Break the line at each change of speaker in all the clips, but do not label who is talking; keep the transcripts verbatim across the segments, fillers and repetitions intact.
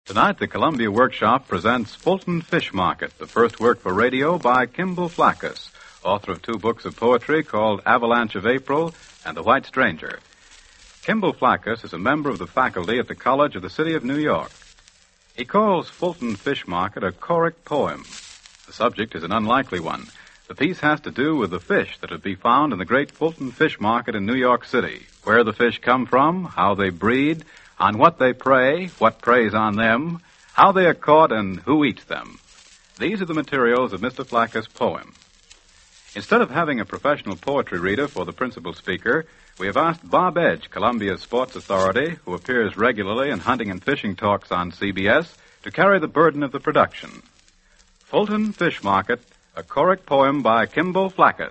Tonight, the Columbia Workshop presents Fulton Fish Market, the first work for radio by Kimball Flaccus, author of two books of poetry called Avalanche of April and The White Stranger. Kimball Flaccus is a member of the faculty at the College of the City of New York. He calls Fulton Fish Market a choric poem. The subject is an unlikely one. The piece has to do with the fish that are to be found in the great Fulton Fish Market in New York City, where the fish come from, how they breed, on what they prey, what preys on them, how they are caught, and who eats them. These are the materials of Mister Flaccus' poem. Instead of having a professional poetry reader for the principal speaker, we have asked Bob Edge, Columbia's sports authority, who appears regularly in hunting and fishing talks on C B S, to carry the burden of the production. Fulton Fish Market, a choric poem by Kimball Flaccus.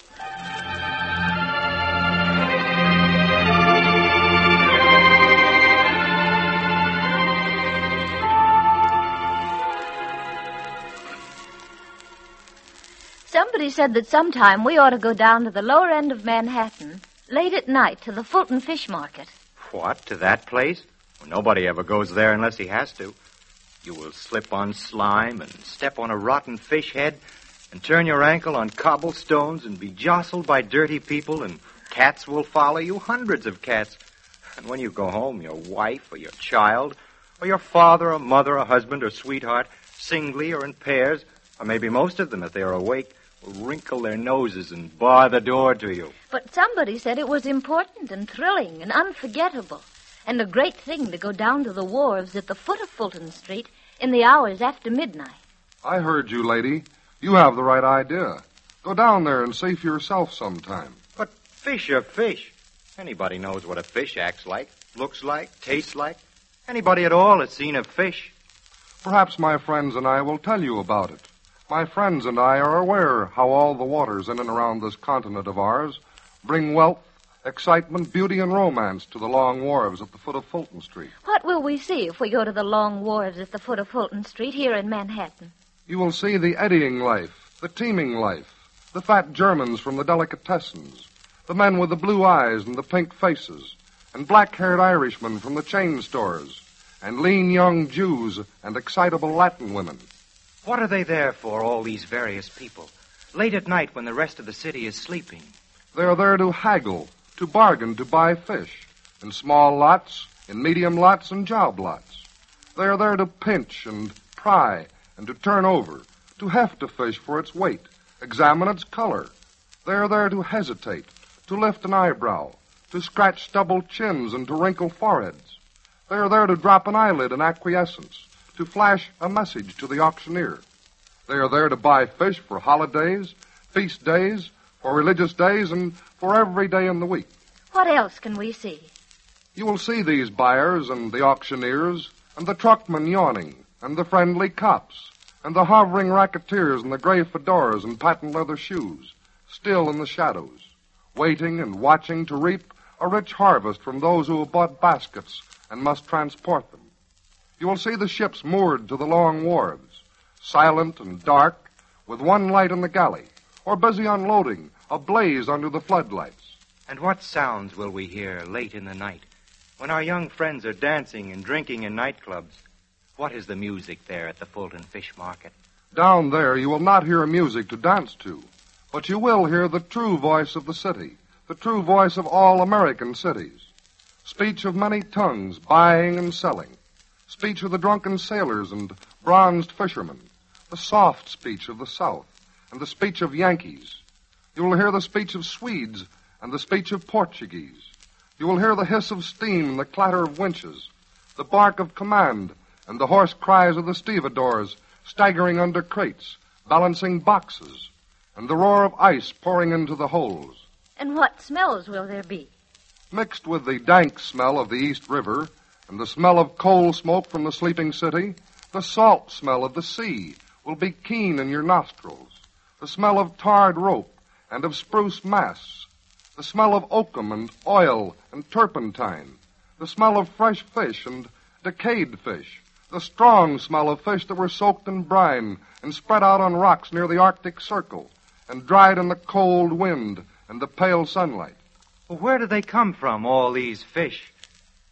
Somebody said that sometime we ought to go down to the lower end of Manhattan, late at night, to the Fulton Fish Market.
What, to that place? Well, nobody ever goes there unless he has to. You will slip on slime and step on a rotten fish head and turn your ankle on cobblestones and be jostled by dirty people, and cats will follow you, hundreds of cats. And when you go home, your wife or your child or your father or mother or husband or sweetheart, singly or in pairs, or maybe most of them if they are awake, will wrinkle their noses and bar the door to you.
But somebody said it was important and thrilling and unforgettable, and a great thing to go down to the wharves at the foot of Fulton Street in the hours after midnight.
I heard you, lady. You have the right idea. Go down there and see for yourself sometime.
But fish are fish. Anybody knows what a fish acts like, looks like, tastes like. Anybody at all has seen a fish.
Perhaps my friends and I will tell you about it. My friends and I are aware how all the waters in and around this continent of ours bring wealth, excitement, beauty, and romance to the long wharves at the foot of Fulton Street.
What will we see if we go to the long wharves at the foot of Fulton Street here in Manhattan?
You will see the eddying life, the teeming life, the fat Germans from the delicatessens, the men with the blue eyes and the pink faces, and black-haired Irishmen from the chain stores, and lean young Jews and excitable Latin women.
What are they there for, all these various people, late at night when the rest of the city is sleeping?
They are there to haggle, to bargain, to buy fish, in small lots, in medium lots, and job lots. They are there to pinch and pry and to turn over, to heft a fish for its weight, examine its color. They are there to hesitate, to lift an eyebrow, to scratch stubbled chins and to wrinkle foreheads. They are there to drop an eyelid in acquiescence, to flash a message to the auctioneer. They are there to buy fish for holidays, feast days, for religious days, and for every day in the week.
What else can we see?
You will see these buyers and the auctioneers and the truckmen yawning and the friendly cops and the hovering racketeers in the gray fedoras and patent leather shoes, still in the shadows, waiting and watching to reap a rich harvest from those who have bought baskets and must transport them. You will see the ships moored to the long wharves, silent and dark, with one light in the galley, or busy unloading, ablaze under the floodlights.
And what sounds will we hear late in the night, when our young friends are dancing and drinking in nightclubs? What is the music there at the Fulton Fish Market?
Down there you will not hear music to dance to, but you will hear the true voice of the city, the true voice of all American cities. Speech of many tongues, buying and selling. Speech of the drunken sailors and bronzed fishermen, the soft speech of the South, and the speech of Yankees. You will hear the speech of Swedes and the speech of Portuguese. You will hear the hiss of steam and the clatter of winches, the bark of command and the hoarse cries of the stevedores staggering under crates, balancing boxes, and the roar of ice pouring into the holds.
And what smells will there be?
Mixed with the dank smell of the East River and the smell of coal smoke from the sleeping city, the salt smell of the sea will be keen in your nostrils, the smell of tarred rope and of spruce masts, the smell of oakum and oil and turpentine, the smell of fresh fish and decayed fish, the strong smell of fish that were soaked in brine and spread out on rocks near the Arctic Circle and dried in the cold wind and the pale sunlight.
Well, where do they come from, all these fish?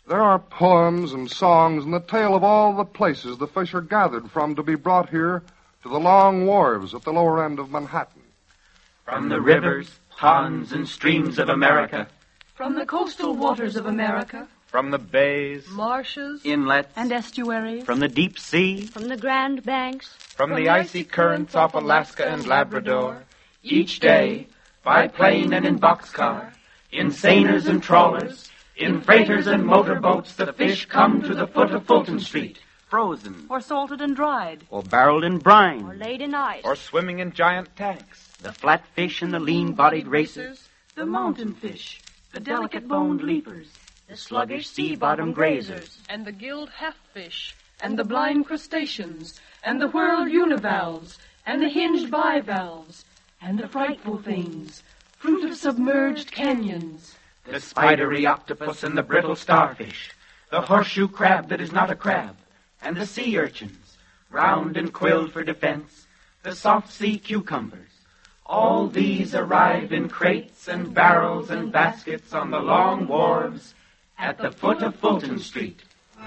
There are poems and songs and the tale of all the places the fish are gathered from to be brought here to the long wharves at the lower end of Manhattan.
From the rivers, ponds, and streams of America.
From the coastal waters of America.
From the bays,
marshes,
inlets,
and estuaries.
From the deep sea.
From the Grand Banks.
From, from the icy currents off Alaska and Labrador. Each day, by plane and in boxcar, in seiners and trawlers, in freighters and motorboats, the fish come to the foot of Fulton Street. Frozen.
Or salted and dried.
Or barreled in brine.
Or laid in ice.
Or swimming in giant tanks. The flat fish and the lean-bodied racers.
The mountain fish. The delicate-boned leapers.
The sluggish sea-bottom grazers.
And the gilled half-fish. And the blind crustaceans. And the whirled univalves. And the hinged bivalves. And the frightful things. Fruit of submerged canyons.
The spidery octopus and the brittle starfish. The horseshoe crab that is not a crab. And the sea urchins, round and quilled for defense, the soft sea cucumbers. All these arrive in crates and barrels and baskets on the long wharves at the foot of Fulton Street.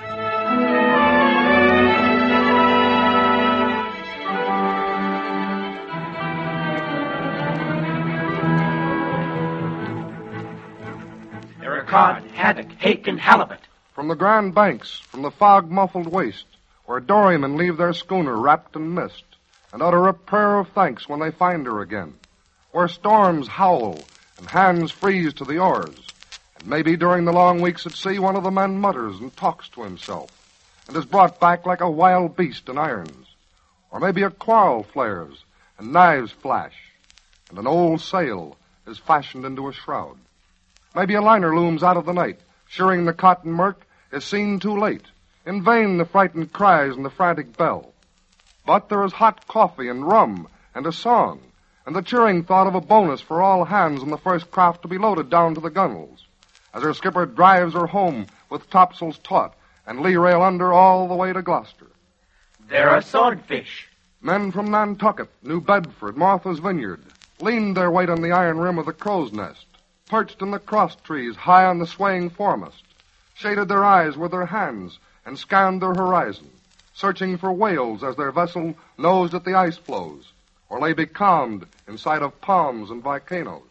There are cod, haddock, hake, and halibut.
From the Grand Banks, from the fog-muffled waste, where dorymen leave their schooner wrapped in mist, and utter a prayer of thanks when they find her again, where storms howl and hands freeze to the oars, and maybe during the long weeks at sea one of the men mutters and talks to himself, and is brought back like a wild beast in irons, or maybe a quarrel flares, and knives flash, and an old sail is fashioned into a shroud. Maybe a liner looms out of the night, shearing the cotton murk, is seen too late. In vain the frightened cries and the frantic bell. But there is hot coffee and rum and a song, and the cheering thought of a bonus for all hands on the first craft to be loaded down to the gunwales, as her skipper drives her home with topsails taut and lee rail under all the way to Gloucester.
There are swordfish.
Men from Nantucket, New Bedford, Martha's Vineyard, leaned their weight on the iron rim of the crow's nest, perched in the cross trees high on the swaying foremast, shaded their eyes with their hands and scanned their horizon, searching for whales as their vessel nosed at the ice floes, or lay becalmed in sight of palms and volcanoes.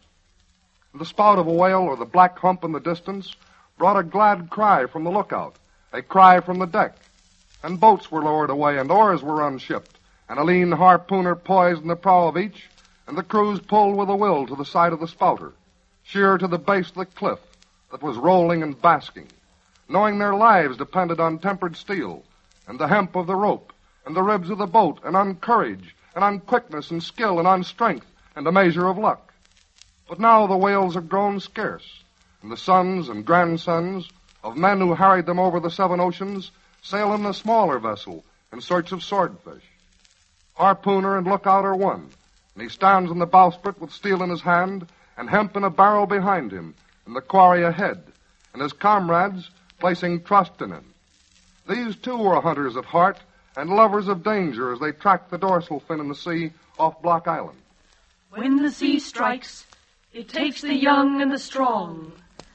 The spout of a whale or the black hump in the distance brought a glad cry from the lookout, a cry from the deck, and boats were lowered away and oars were unshipped, and a lean harpooner poised in the prow of each, and the crews pulled with a will to the side of the spouter, sheer to the base of the cliff that was rolling and basking, knowing their lives depended on tempered steel, and the hemp of the rope, and the ribs of the boat, and on courage, and on quickness and skill, and on strength, and a measure of luck. But now the whales have grown scarce, and the sons and grandsons of men who harried them over the seven oceans sail in a smaller vessel in search of swordfish. Harpooner and lookout are one, and he stands on the bowsprit with steel in his hand and hemp in a barrel behind him, and the quarry ahead, and his comrades placing trust in him. These, too, are hunters at heart and lovers of danger as they track the dorsal fin in the sea off Block Island.
When the sea strikes, it takes the young and the strong.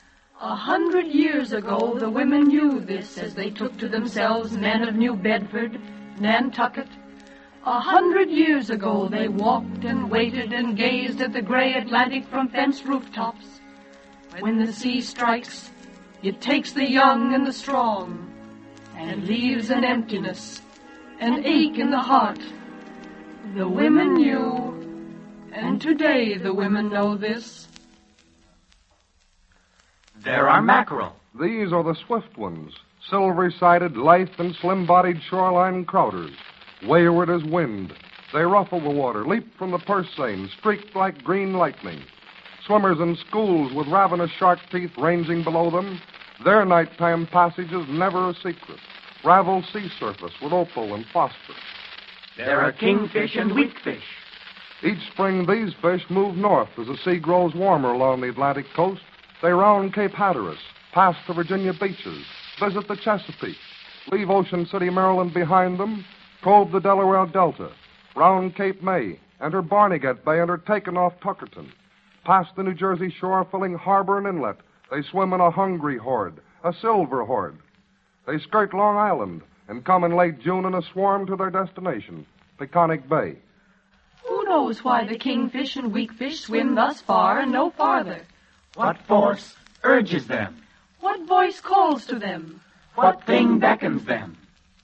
A hundred years ago, the women knew this as they took to themselves men of New Bedford, Nantucket. A hundred years ago, they walked and waited and gazed at the gray Atlantic from fenced rooftops. When the sea strikes, it takes the young and the strong, and leaves an emptiness, an ache in the heart. The women knew, and today the women know this.
There are mackerel.
These are the swift ones, silvery-sided, lithe, and slim-bodied shoreline crouters. Wayward as wind, they ruffle the water, leap from the purse seine, streaked like green lightning. Swimmers in schools with ravenous shark teeth ranging below them, their nighttime passage is never a secret. Ravel sea surface with opal and phosphorus.
There are kingfish and weakfish.
Each spring these fish move north as the sea grows warmer along the Atlantic coast. They round Cape Hatteras, past the Virginia beaches, visit the Chesapeake, leave Ocean City, Maryland behind them, probe the Delaware Delta, round Cape May, enter Barnegat Bay, and are taken off Tuckerton. Past the New Jersey shore, filling harbor and inlet, they swim in a hungry horde, a silver horde. They skirt Long Island and come in late June in a swarm to their destination, Peconic Bay.
Who knows why the kingfish and weakfish swim thus far and no farther?
What force urges them?
What voice calls to them?
What thing beckons them?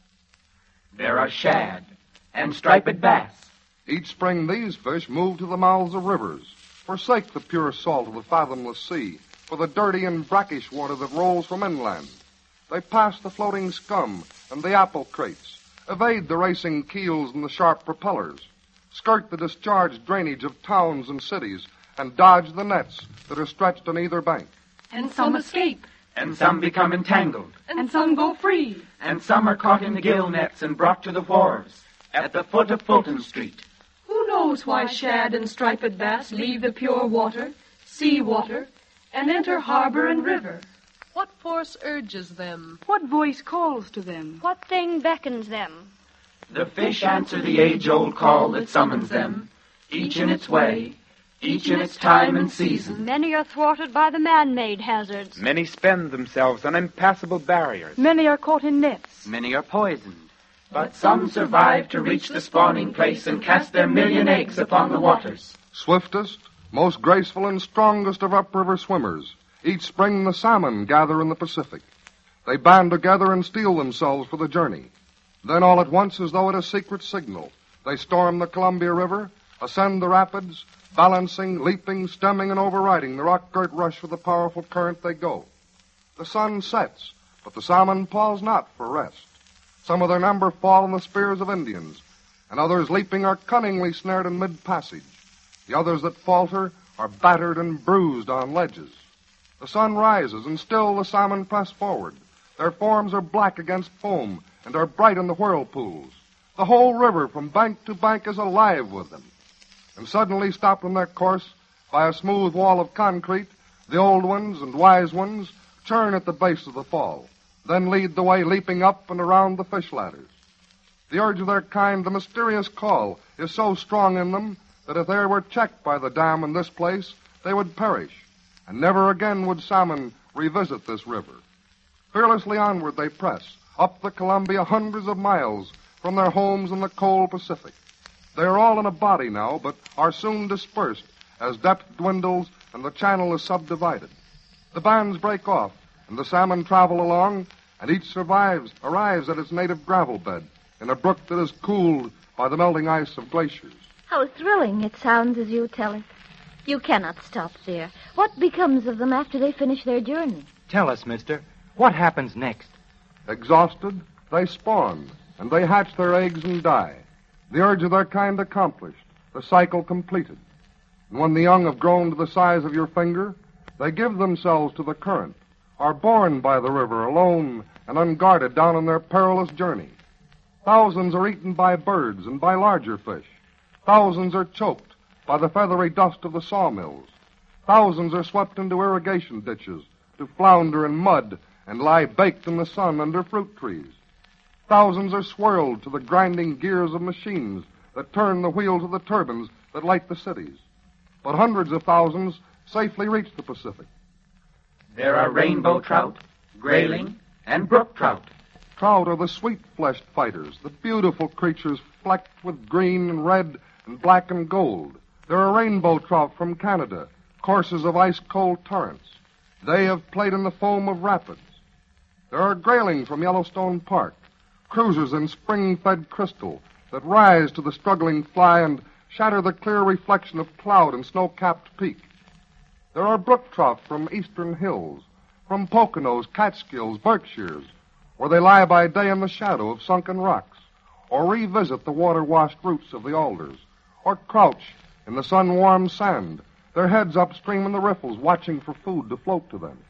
There are shad and striped bass.
Each spring these fish move to the mouths of rivers, forsake the pure salt of the fathomless sea for the dirty and brackish water that rolls from inland. They pass the floating scum and the apple crates, evade the racing keels and the sharp propellers, skirt the discharged drainage of towns and cities, and dodge the nets that are stretched on either bank.
And some escape.
And some become entangled.
And some go free.
And some are caught in the gill nets and brought to the wharves at the foot of Fulton Street.
Who knows why shad and striped bass leave the pure water, sea water, and enter harbor and river?
What force urges them?
What voice calls to them?
What thing beckons them?
The fish answer the age-old call that summons them, each in its way, each in its time and season.
Many are thwarted by the man-made hazards.
Many spend themselves on impassable barriers.
Many are caught in nets.
Many are poisoned. But some survive to reach the spawning place and cast their million eggs upon the waters.
Swiftest, most graceful, and strongest of upriver swimmers, each spring the salmon gather in the Pacific. They band together and steel themselves for the journey. Then all at once, as though at a secret signal, they storm the Columbia River, ascend the rapids, balancing, leaping, stemming, and overriding the rock-girt rush of the powerful current they go. The sun sets, but the salmon pause not for rest. Some of their number fall in the spears of Indians, and others leaping are cunningly snared in mid-passage. The others that falter are battered and bruised on ledges. The sun rises, and still the salmon press forward. Their forms are black against foam and are bright in the whirlpools. The whole river from bank to bank is alive with them. And suddenly stopped in their course by a smooth wall of concrete, the old ones and wise ones churn at the base of the fall, then lead the way leaping up and around the fish ladders. The urge of their kind, the mysterious call, is so strong in them that if they were checked by the dam in this place, they would perish, and never again would salmon revisit this river. Fearlessly onward they press, up the Columbia hundreds of miles from their homes in the cold Pacific. They are all in a body now, but are soon dispersed as depth dwindles and the channel is subdivided. The bands break off, and the salmon travel along, and each survives, arrives at its native gravel bed in a brook that is cooled by the melting ice of glaciers.
How thrilling it sounds as you tell it. You cannot stop there. What becomes of them after they finish their journey?
Tell us, mister, what happens next?
Exhausted, they spawn, and they hatch their eggs and die. The urge of their kind accomplished, the cycle completed. And when the young have grown to the size of your finger, they give themselves to the current, are borne by the river alone and unguarded down on their perilous journey. Thousands are eaten by birds and by larger fish. Thousands are choked by the feathery dust of the sawmills. Thousands are swept into irrigation ditches to flounder in mud and lie baked in the sun under fruit trees. Thousands are swirled to the grinding gears of machines that turn the wheels of the turbines that light the cities. But hundreds of thousands safely reach the Pacific.
There are rainbow trout, grayling, and brook trout.
Trout are the sweet-fleshed fighters, the beautiful creatures flecked with green and red and black and gold. There are rainbow trout from Canada, courses of ice-cold torrents. They have played in the foam of rapids. There are grayling from Yellowstone Park, cruisers in spring-fed crystal that rise to the struggling fly and shatter the clear reflection of cloud and snow-capped peak. There are brook trout from eastern hills, from Poconos, Catskills, Berkshires, where they lie by day in the shadow of sunken rocks, or revisit the water-washed roots of the alders, or crouch in the sun-warmed sand, their heads upstream in the riffles, watching for food to float to them.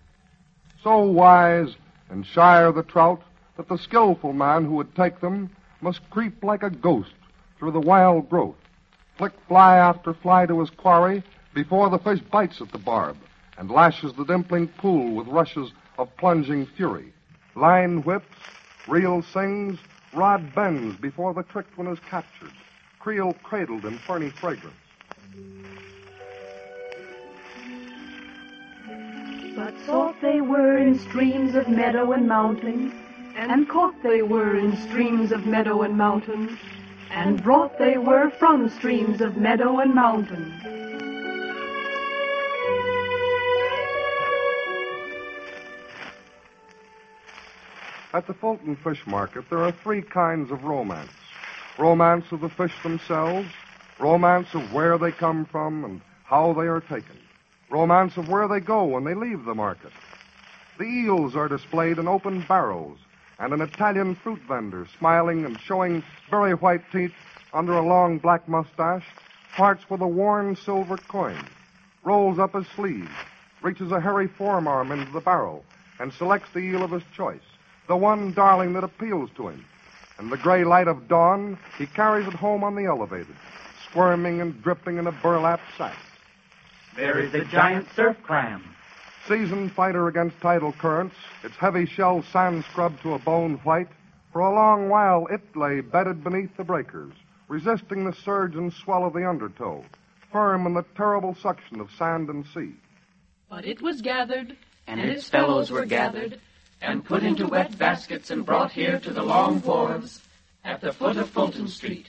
So wise and shy are the trout that the skillful man who would take them must creep like a ghost through the wild growth, flick fly after fly to his quarry before the fish bites at the barb and lashes the dimpling pool with rushes of plunging fury. Line whips, reel sings, rod bends before the tricked one is captured, creel cradled in ferny fragrance.
But sought they were in streams of meadow and mountain, and caught they were in streams of meadow and mountain, and brought they were from streams of meadow and mountain.
At the Fulton Fish Market, there are three kinds of romance. Romance of the fish themselves, romance of where they come from and how they are taken, romance of where they go when they leave the market. The eels are displayed in open barrels, and an Italian fruit vendor, smiling and showing very white teeth under a long black mustache, parts with a worn silver coin, rolls up his sleeve, reaches a hairy forearm into the barrel, and selects the eel of his choice, the one darling that appeals to him. In the gray light of dawn, he carries it home on the elevated, squirming and dripping in a burlap sack.
There is a giant surf clam.
Seasoned fighter against tidal currents, its heavy shell sand scrubbed to a bone white, for a long while it lay bedded beneath the breakers, resisting the surge and swell of the undertow, firm in the terrible suction of sand and sea.
But it was gathered,
And its fellows were gathered, and put into wet baskets and brought here to the long wharves at the foot of Fulton Street.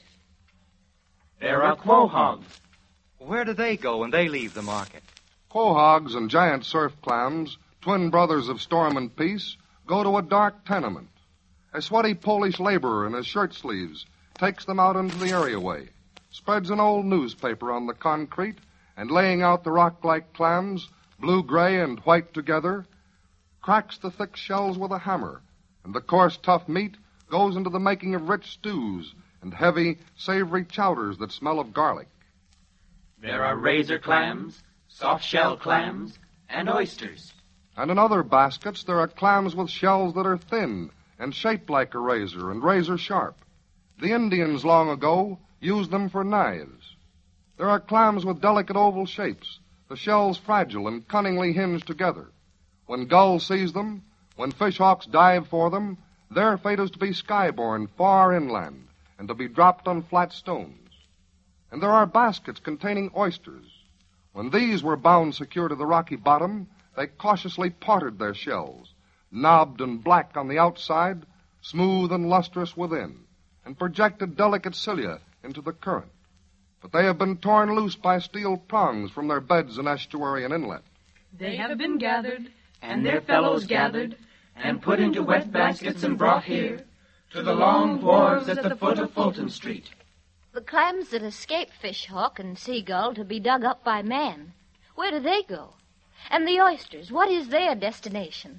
There are quahogs.
Where do they go when they leave the market?
Quahogs and giant surf clams, twin brothers of storm and peace, go to a dark tenement. A sweaty Polish laborer in his shirt sleeves takes them out into the areaway, spreads an old newspaper on the concrete, and laying out the rock-like clams, blue-gray and white together, cracks the thick shells with a hammer, and the coarse, tough meat goes into the making of rich stews and heavy, savory chowders that smell of garlic.
There are razor clams, soft-shell clams, and oysters.
And in other baskets there are clams with shells that are thin and shaped like a razor and razor-sharp. The Indians long ago used them for knives. There are clams with delicate oval shapes, the shells fragile and cunningly hinged together. When gulls seize them, when fishhawks dive for them, their fate is to be skyborne far inland and to be dropped on flat stones. And there are baskets containing oysters. When these were bound secure to the rocky bottom, they cautiously parted their shells, knobbed and black on the outside, smooth and lustrous within, and projected delicate cilia into the current. But they have been torn loose by steel prongs from their beds in estuary and inlet.
they have been gathered,
And their fellows gathered, and put into wet baskets and brought here to the long wharves at the foot of Fulton Street.
The clams that escape fishhawk and seagull to be dug up by man, where do they go? And the oysters, what is their destination?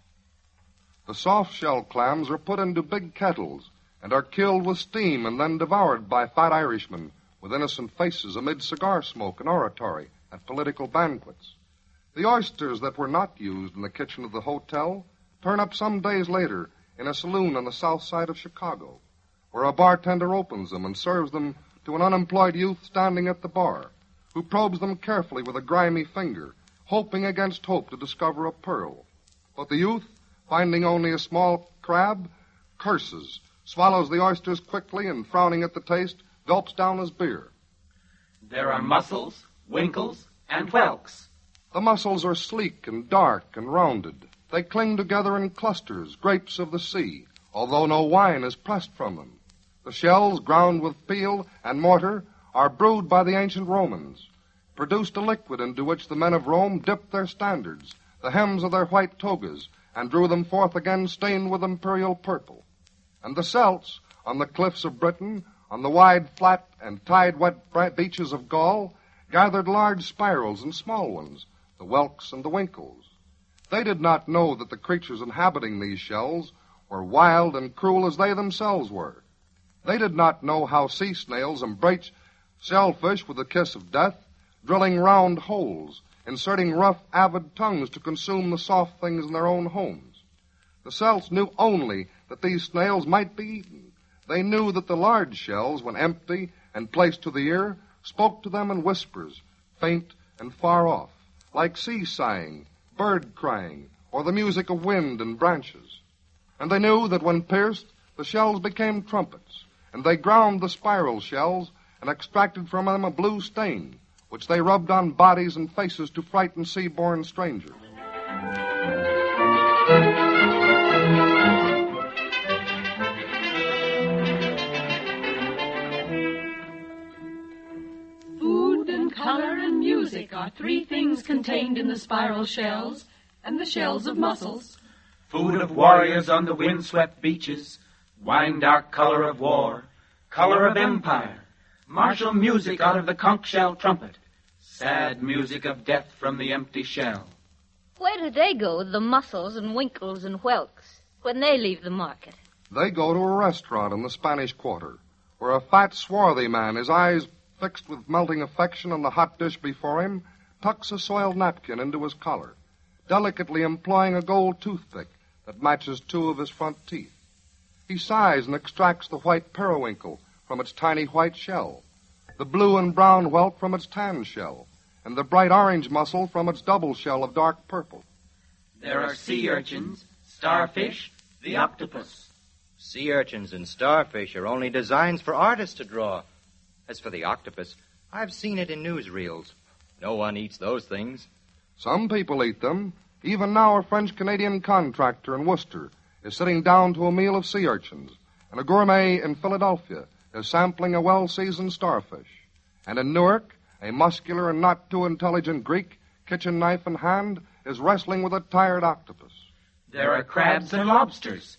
The soft-shell clams are put into big kettles and are killed with steam and then devoured by fat Irishmen with innocent faces amid cigar smoke and oratory at political banquets. The oysters that were not used in the kitchen of the hotel turn up some days later in a saloon on the south side of Chicago, where a bartender opens them and serves them to an unemployed youth standing at the bar, who probes them carefully with a grimy finger, hoping against hope to discover a pearl. But the youth, finding only a small crab, curses, swallows the oysters quickly, and frowning at the taste, gulps down his beer.
There are mussels, winkles, and whelks.
The mussels are sleek and dark and rounded. They cling together in clusters, grapes of the sea, although no wine is pressed from them. The shells, ground with peel and mortar, are brewed by the ancient Romans, produced a liquid into which the men of Rome dipped their standards, the hems of their white togas, and drew them forth again stained with imperial purple. And the Celts, on the cliffs of Britain, on the wide, flat, and tide-wet beaches of Gaul, gathered large spirals and small ones, the whelks and the winkles. They did not know that the creatures inhabiting these shells were wild and cruel as they themselves were. They did not know how sea snails embrace shellfish with the kiss of death, drilling round holes, inserting rough, avid tongues to consume the soft things in their own homes. The Celts knew only that these snails might be eaten. They knew that the large shells, when empty and placed to the ear, spoke to them in whispers, faint and far off, like sea sighing, bird crying, or the music of wind and branches. And they knew that when pierced, the shells became trumpets, and they ground the spiral shells and extracted from them a blue stain, which they rubbed on bodies and faces to frighten sea-born strangers.
are three things contained in the spiral shells and the shells of mussels.
Food of warriors on the windswept beaches, wine dark color of war, color of empire, martial music out of the conch shell trumpet, sad music of death from the empty shell.
Where do they go, the mussels and winkles and whelks, when they leave the market?
They go to a restaurant in the Spanish Quarter, where a fat, swarthy man, his eyes fixed with melting affection on the hot dish before him, tucks a soiled napkin into his collar, delicately employing a gold toothpick that matches two of his front teeth. He sighs and extracts the white periwinkle from its tiny white shell, the blue and brown whelk from its tan shell, and the bright orange mussel from its double shell of dark purple.
There are sea urchins, starfish, the octopus.
Sea urchins and starfish are only designs for artists to draw. As for the octopus, I've seen it in newsreels. No one eats those things.
Some people eat them. Even now a French-Canadian contractor in Worcester is sitting down to a meal of sea urchins, and a gourmet in Philadelphia is sampling a well-seasoned starfish. And in Newark, a muscular and not too intelligent Greek, kitchen knife in hand, is wrestling with a tired octopus.
There are crabs and lobsters.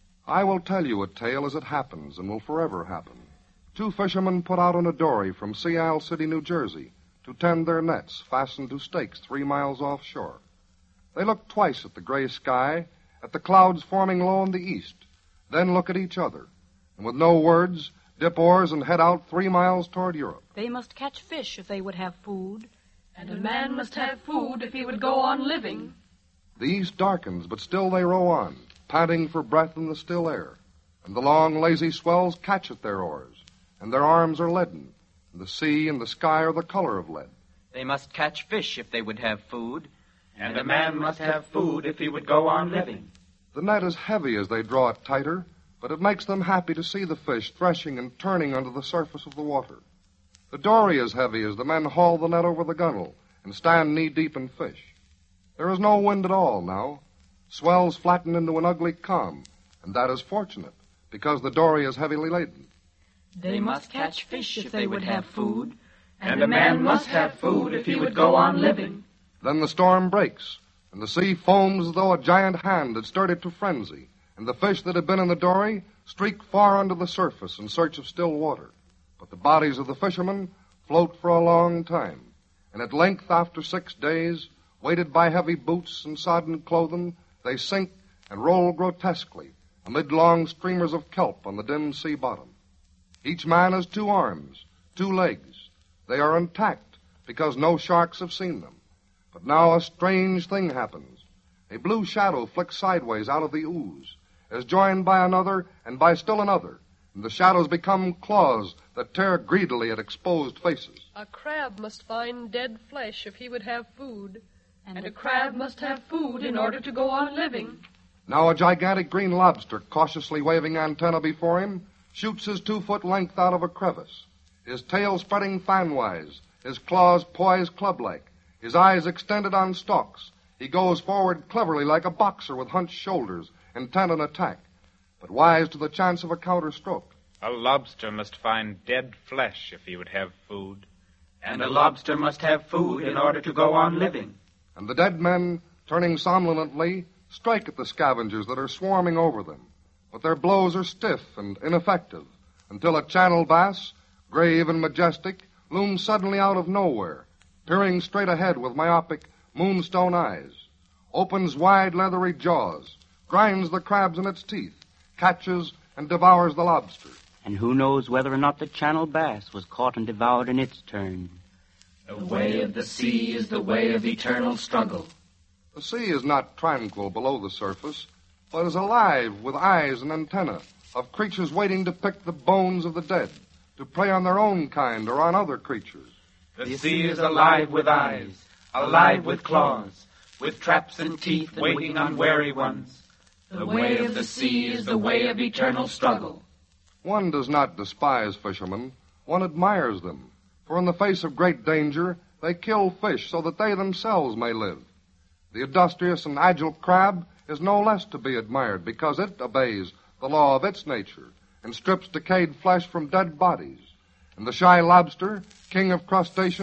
I will tell you a tale as it happens and will forever happen. Two fishermen put out on a dory from Sea Isle City, New Jersey, to tend their nets fastened to stakes three miles offshore. They look twice at the gray sky, at the clouds forming low in the east, then look at each other, and with no words, dip oars and head out three miles toward Europe.
They must catch fish if they would have food.
And a man must have food if he would go on living.
The east darkens, but still they row on, panting for breath in the still air, and the long, lazy swells catch at their oars, and their arms are leaden, and the sea and the sky are the color of lead.
They must catch fish if they would have food.
And a man must have food if he would go on living.
The net is heavy as they draw it tighter, but it makes them happy to see the fish threshing and turning under the surface of the water. The dory is heavy as the men haul the net over the gunwale and stand knee-deep in fish. There is no wind at all now. Swells flatten into an ugly calm, and that is fortunate, because the dory is heavily laden.
They must catch fish if they would have food,
and a man must have food if he would go on living.
Then the storm breaks, and the sea foams as though a giant hand had stirred it to frenzy, and the fish that had been in the dory streak far under the surface in search of still water. But the bodies of the fishermen float for a long time, and at length, after six days, weighted by heavy boots and sodden clothing, they sink and roll grotesquely amid long streamers of kelp on the dim sea bottom. Each man has two arms, two legs. They are intact because no sharks have seen them. But now a strange thing happens. A blue shadow flicks sideways out of the ooze, is joined by another and by still another, and the shadows become claws that tear greedily at exposed faces.
A crab must find dead flesh if he would have food.
And, and a crab must have food in order to go on living.
Now a gigantic green lobster, cautiously waving antennae before him, shoots his two-foot length out of a crevice, his tail spreading fanwise, his claws poised club-like, his eyes extended on stalks. He goes forward cleverly like a boxer with hunched shoulders, intent on attack, but wise to the chance of a counter-stroke.
A lobster must find dead flesh if he would have food.
And a lobster must have food in order to go on living.
And the dead men, turning somnolently, strike at the scavengers that are swarming over them. But their blows are stiff and ineffective, until a channel bass, grave and majestic, looms suddenly out of nowhere, peering straight ahead with myopic, moonstone eyes, opens wide leathery jaws, grinds the crabs in its teeth, catches and devours the lobster.
And who knows whether or not the channel bass was caught and devoured in its turn.
The way of the sea is the way of eternal struggle.
The sea is not tranquil below the surface, but is alive with eyes and antennae of creatures waiting to pick the bones of the dead, to prey on their own kind or on other creatures.
The sea is alive with eyes, alive with claws, with traps and teeth waiting on wary ones. The way of the sea is the way of eternal struggle.
One does not despise fishermen. One admires them. For in the face of great danger, they kill fish so that they themselves may live. The industrious and agile crab is no less to be admired because it obeys the law of its nature and strips decayed flesh from dead bodies. And the shy lobster, king of crustaceans,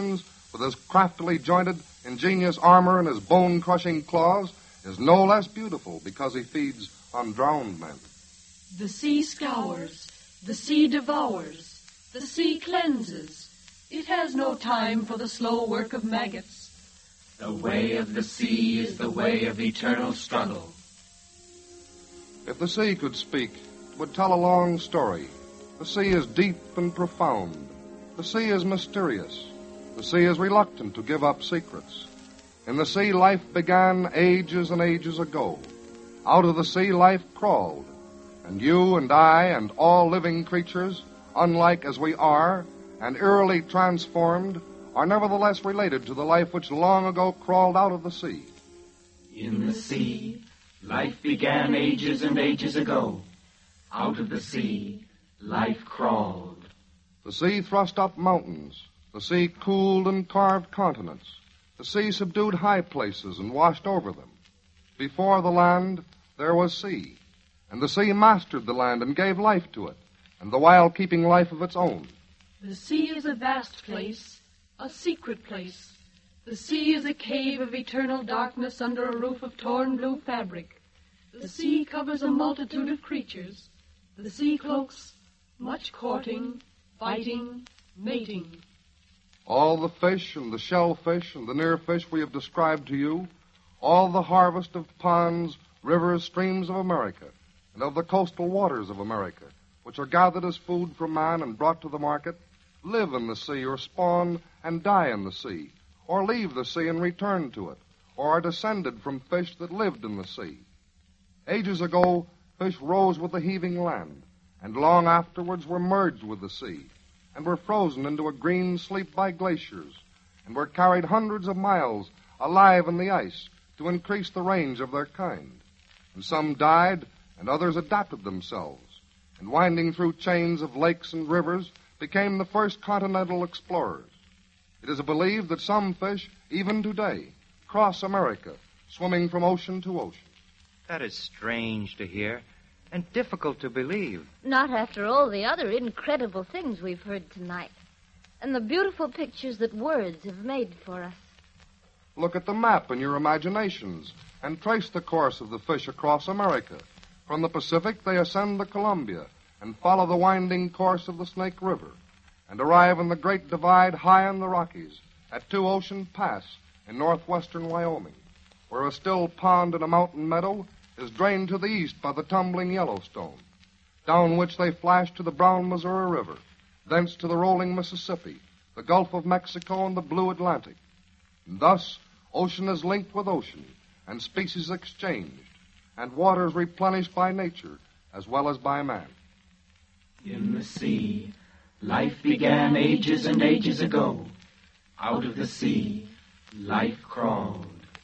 with his craftily jointed, ingenious armor and his bone-crushing claws, is no less beautiful because he feeds on drowned men.
The sea scours, the sea devours, the sea cleanses. It has no time for the slow work of maggots.
The way of the sea is the way of eternal struggle.
If the sea could speak, it would tell a long story. The sea is deep and profound. The sea is mysterious. The sea is reluctant to give up secrets. In the sea, life began ages and ages ago. Out of the sea, life crawled. And you and I and all living creatures, unlike as we are, and eerily transformed, are nevertheless related to the life which long ago crawled out of the sea.
In the sea, life began ages and ages ago. Out of the sea, life crawled.
The sea thrust up mountains. The sea cooled and carved continents. The sea subdued high places and washed over them. Before the land, there was sea. And the sea mastered the land and gave life to it, and the while keeping life of its own.
The sea is a vast place, a secret place. The sea is a cave of eternal darkness under a roof of torn blue fabric. The sea covers a multitude of creatures. The sea cloaks much courting, fighting, mating.
All the fish and the shellfish and the near fish we have described to you, all the harvest of ponds, rivers, streams of America, and of the coastal waters of America, which are gathered as food for man and brought to the market, live in the sea or spawn and die in the sea, or leave the sea and return to it, or are descended from fish that lived in the sea. Ages ago, fish rose with the heaving land, and long afterwards were merged with the sea, and were frozen into a green sleep by glaciers, and were carried hundreds of miles alive in the ice to increase the range of their kind. And some died, and others adapted themselves, and winding through chains of lakes and rivers, became the first continental explorers. It is believed that some fish, even today, cross America, swimming from ocean to ocean.
That is strange to hear, and difficult to believe.
Not after all the other incredible things we've heard tonight, and the beautiful pictures that words have made for us.
Look at the map in your imaginations, and trace the course of the fish across America. From the Pacific, they ascend the Columbia and follow the winding course of the Snake River, and arrive in the Great Divide high in the Rockies at Two Ocean Pass in northwestern Wyoming, where a still pond in a mountain meadow is drained to the east by the tumbling Yellowstone, down which they flash to the brown Missouri River, thence to the rolling Mississippi, the Gulf of Mexico, and the blue Atlantic. And thus, ocean is linked with ocean, and species exchanged, and waters replenished by nature as well as by man.
In the sea, life began ages and ages ago. Out of the sea, life crawled.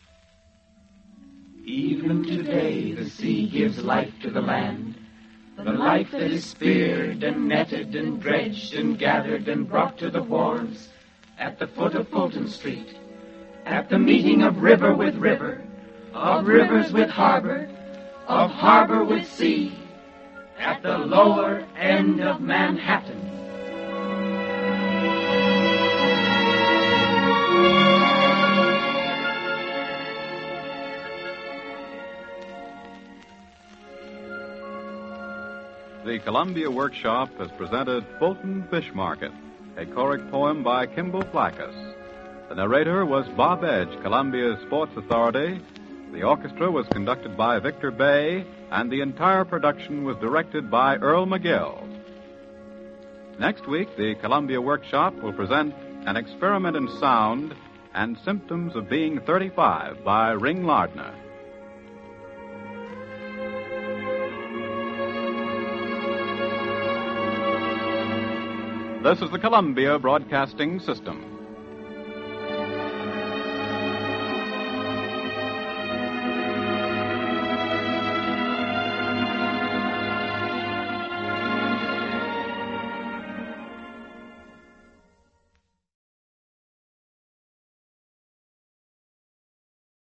Even today, the sea gives life to the land, the life that is speared and netted and dredged and gathered and brought to the wharves at the foot of Fulton Street, at the meeting of river with river, of rivers with harbor, of harbor with sea, at the lower end of Manhattan.
The Columbia Workshop has presented Fulton Fish Market, a choric poem by Kimball Flaccus. The narrator was Bob Edge, Columbia's sports authority. The orchestra was conducted by Victor Bay, and the entire production was directed by Earl McGill. Next week, the Columbia Workshop will present An Experiment in Sound and Symptoms of Being thirty-five by Ring Lardner. This is the Columbia Broadcasting System.